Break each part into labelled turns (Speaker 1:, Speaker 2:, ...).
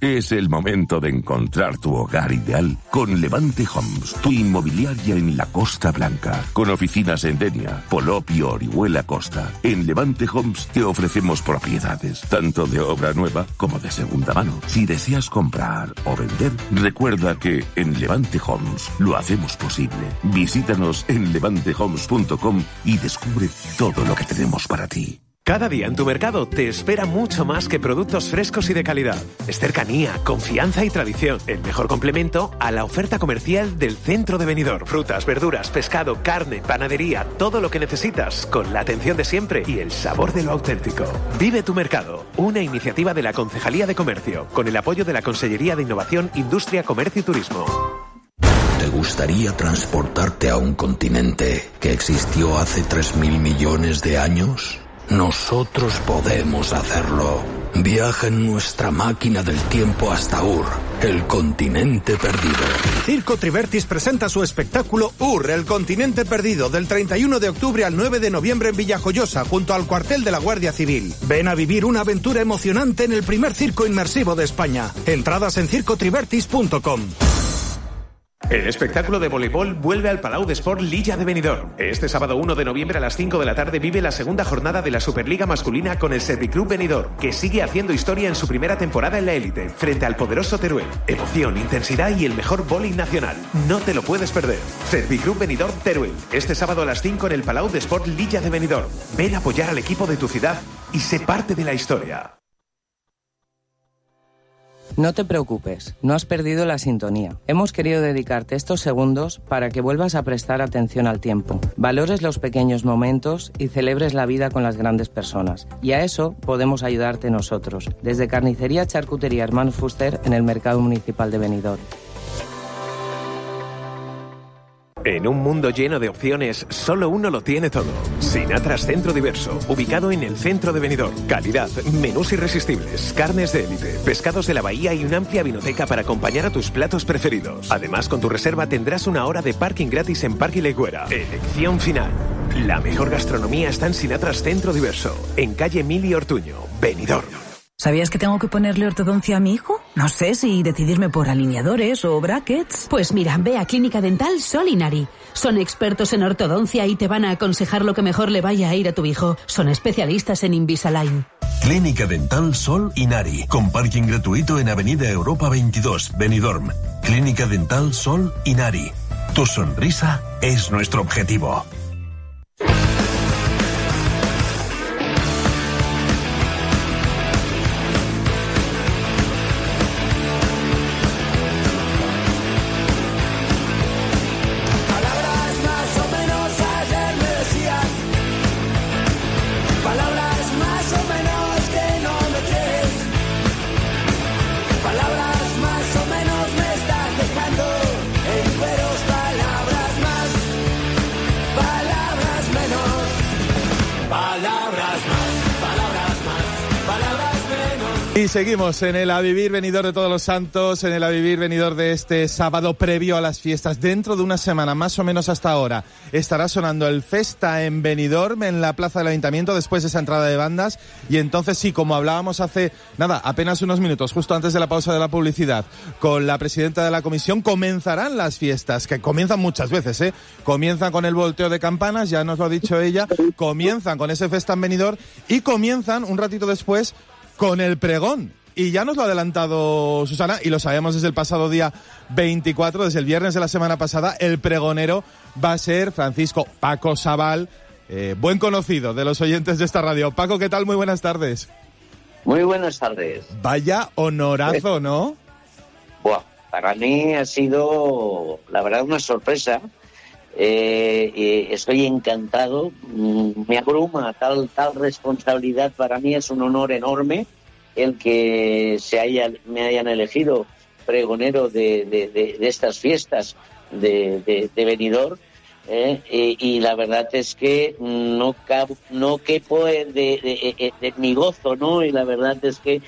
Speaker 1: Es el momento de encontrar tu hogar ideal con Levante Homes, tu inmobiliaria en la Costa Blanca, con oficinas en Denia, Polop y Orihuela Costa. En Levante Homes te ofrecemos propiedades, tanto de obra nueva como de segunda mano. Si deseas comprar o vender, recuerda que en Levante Homes lo hacemos posible. Visítanos en levantehomes.com y descubre todo lo que tenemos para ti.
Speaker 2: Cada día en tu mercado te espera mucho más que productos frescos y de calidad. Es cercanía, confianza y tradición. El mejor complemento a la oferta comercial del centro de Benidorm. Frutas, verduras, pescado, carne, panadería, todo lo que necesitas con la atención de siempre y el sabor de lo auténtico. Vive tu mercado, una iniciativa de la Concejalía de Comercio, con el apoyo de la Consellería de Innovación, Industria, Comercio y Turismo.
Speaker 3: ¿Te gustaría transportarte a un continente que existió hace 3.000 millones de años? Nosotros podemos hacerlo. Viaja en nuestra máquina del tiempo hasta Ur, el continente perdido.
Speaker 4: Circo Trivertis presenta su espectáculo Ur, el continente perdido, del 31 de octubre al 9 de noviembre en Villajoyosa, junto al cuartel de la Guardia Civil. Ven a vivir una aventura emocionante en el primer circo inmersivo de España. Entradas en circotrivertis.com.
Speaker 2: El espectáculo de voleibol vuelve al Palau d'Esport Lilla de Benidorm. Este sábado 1 de noviembre a las 5 de la tarde vive la segunda jornada de la Superliga masculina con el Serviclub Benidorm, que sigue haciendo historia en su primera temporada en la élite, frente al poderoso Teruel. Emoción, intensidad y el mejor vóley nacional. No te lo puedes perder. Serviclub Benidorm Teruel, este sábado a las 5 en el Palau d'Esport Lilla de Benidorm. Ven a apoyar al equipo de tu ciudad y sé parte de la historia.
Speaker 5: No te preocupes, no has perdido la sintonía. Hemos querido dedicarte estos segundos para que vuelvas a prestar atención al tiempo, valores los pequeños momentos y celebres la vida con las grandes personas. Y a eso podemos ayudarte nosotros, desde Carnicería Charcutería Hermanos Fuster en el Mercado Municipal de Benidorm.
Speaker 2: En un mundo lleno de opciones, solo uno lo tiene todo. Sinatras Centro Diverso, ubicado en el centro de Benidorm. Calidad, menús irresistibles, carnes de élite, pescados de la bahía y una amplia vinoteca para acompañar a tus platos preferidos. Además, con tu reserva tendrás una hora de parking gratis en Parque Legüera. Elección final. La mejor gastronomía está en Sinatras Centro Diverso, en calle Emilio Ortuño, Benidorm.
Speaker 6: ¿Sabías que tengo que ponerle ortodoncia a mi hijo? No sé si decidirme por alineadores o brackets.
Speaker 7: Pues mira, ve a Clínica Dental Sol Inari. Son expertos en ortodoncia y te van a aconsejar lo que mejor le vaya a ir a tu hijo. Son especialistas en Invisalign.
Speaker 8: Clínica Dental Sol Inari, con parking gratuito en Avenida Europa 22, Benidorm. Clínica Dental Sol Inari. Tu sonrisa es nuestro objetivo.
Speaker 9: Y seguimos en el A Vivir Venidor de Todos los Santos, en el A Vivir Venidor de este sábado previo a las fiestas. Dentro de una semana, más o menos hasta ahora, estará sonando el Festa en Benidorm, en la Plaza del Ayuntamiento, después de esa entrada de bandas. Y entonces sí, como hablábamos hace, apenas unos minutos, justo antes de la pausa de la publicidad, con la presidenta de la comisión, comenzarán las fiestas, que comienzan muchas veces, Comienzan con el volteo de campanas, ya nos lo ha dicho ella, comienzan con ese Festa en Benidorm y comienzan un ratito después con el pregón. Y ya nos lo ha adelantado Susana, y lo sabemos desde el pasado día 24, desde el viernes de la semana pasada, el pregonero va a ser Francisco Paco Sabal, buen conocido de los oyentes de esta radio. Paco, ¿qué tal? Muy buenas tardes.
Speaker 10: Muy buenas tardes.
Speaker 9: Vaya honorazo, ¿no?
Speaker 10: Buah, para mí ha sido, la verdad, una sorpresa. Estoy encantado, me abruma tal responsabilidad. Para mí es un honor enorme el que me hayan elegido pregonero de estas fiestas de Benidorm, y la verdad es que no quepo de mi gozo, ¿no? Y la verdad es que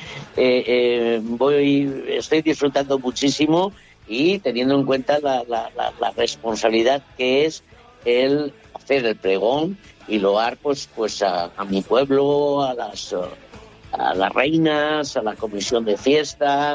Speaker 10: estoy disfrutando muchísimo, y teniendo en cuenta la responsabilidad que es el hacer el pregón y loar pues a mi pueblo, a las reinas, a la comisión de fiestas.